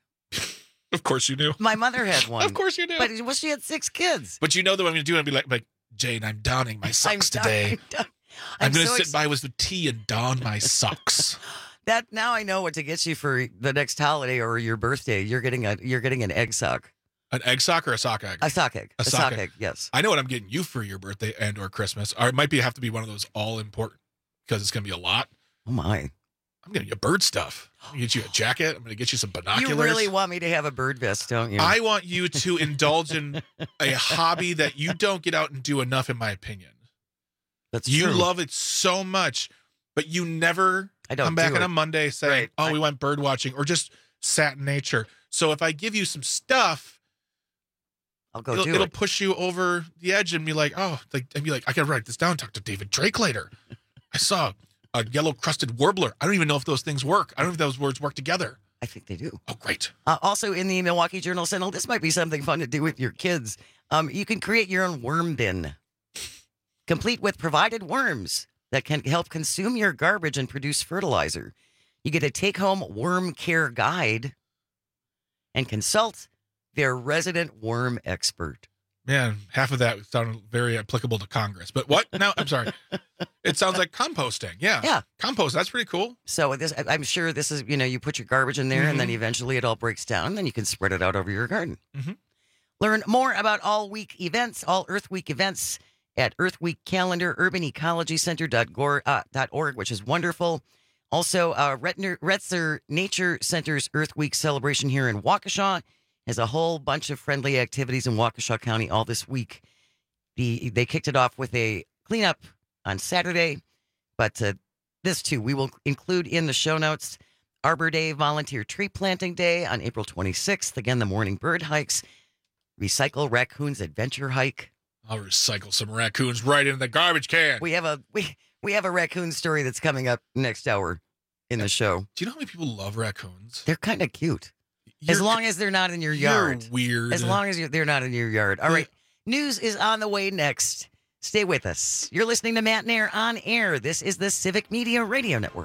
Of course you knew. My mother had one. Of course you knew. But she had 6 kids. But you know that what I'm going to do? I'm going to be like, Jane, I'm donning my socks today. I'm going to sit by with the tea and don my socks. That now I know what to get you for the next holiday or your birthday. You're getting an egg sock. An egg sock or a sock egg? A sock egg. A sock egg. Yes. I know what I'm getting you for your birthday and or Christmas. Or it might have to be one of those all important because it's going to be a lot. Oh my. I'm going to get bird stuff. I'm going to get you a jacket. I'm going to get you some binoculars. You really want me to have a bird vest, don't you? I want you to indulge in a hobby that you don't get out and do enough, in my opinion. That's you true. love it so much, but you never come back on a Monday saying, we went bird watching or just sat in nature. So if I give you some stuff, it'll push you over the edge and be like, I gotta write this down, talk to David Drake later. I saw a yellow crested warbler. I don't even know if those things work. I don't know if those words work together. I think they do. Oh, great. Also in the Milwaukee Journal Sentinel, this might be something fun to do with your kids. You can create your own worm bin, complete with provided worms that can help consume your garbage and produce fertilizer. You get a take-home worm care guide and consult their resident worm expert. Man, half of that sounded very applicable to Congress. But what? No, I'm sorry. It sounds like composting. Yeah. Compost. That's pretty cool. So I'm sure this is, you put your garbage in there and then eventually it all breaks down. And then you can spread it out over your garden. Mm-hmm. Learn more about all Earth Week events at Earth Week calendar, urbanecologycenter.org, which is wonderful. Also, Retzer Nature Center's Earth Week celebration here in Waukesha has a whole bunch of friendly activities in Waukesha County all this week. They kicked it off with a cleanup on Saturday, but this too we will include in the show notes. Arbor Day, Volunteer Tree Planting Day on April 26th. Again, the morning bird hikes. Recycle Raccoons Adventure Hike. I'll recycle some raccoons right in the garbage can. We have a raccoon story that's coming up next hour in the show. Do you know how many people love raccoons? They're kind of cute. As long as they're not in your yard. You're weird. As long as they're not in your yard. All right. News is on the way next. Stay with us. You're listening to Matt Nair on air. This is the Civic Media Radio Network.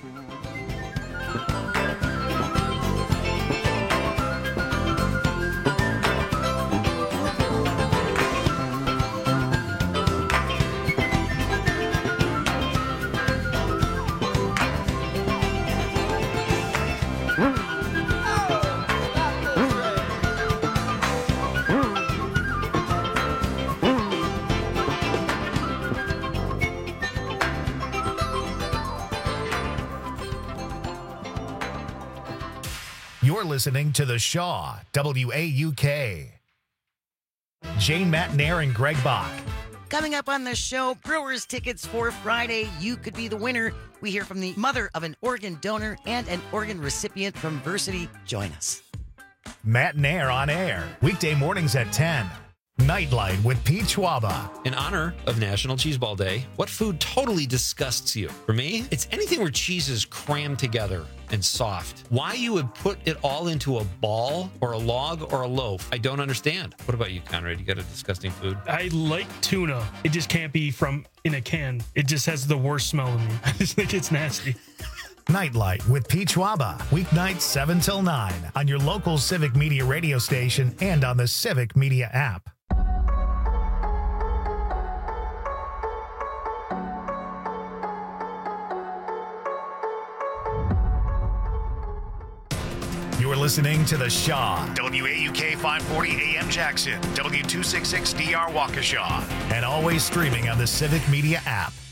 You're listening to The Shaw, WAUK. Jane Matt Nair and Greg Bach. Coming up on the show, Brewers tickets for Friday. You could be the winner. We hear from the mother of an organ donor and an organ recipient from Versity. Join us. Matt Nair on air, weekday mornings at 10. Nightlight with Pete Schwaba. In honor of National Cheeseball Day, what food totally disgusts you? For me, it's anything where cheese is crammed together and soft. Why you would put it all into a ball or a log or a loaf, I don't understand. What about you, Conrad? You got a disgusting food? I like tuna. It just can't be from in a can. It just has the worst smell to me. I just think it's nasty. Nightlight with Pete Schwaba. Weeknights 7 till 9 on your local Civic Media radio station and on the Civic Media app. You're listening to The Shaw. WAUK 540 AM Jackson. W266DR Waukesha. And always streaming on the Civic Media app.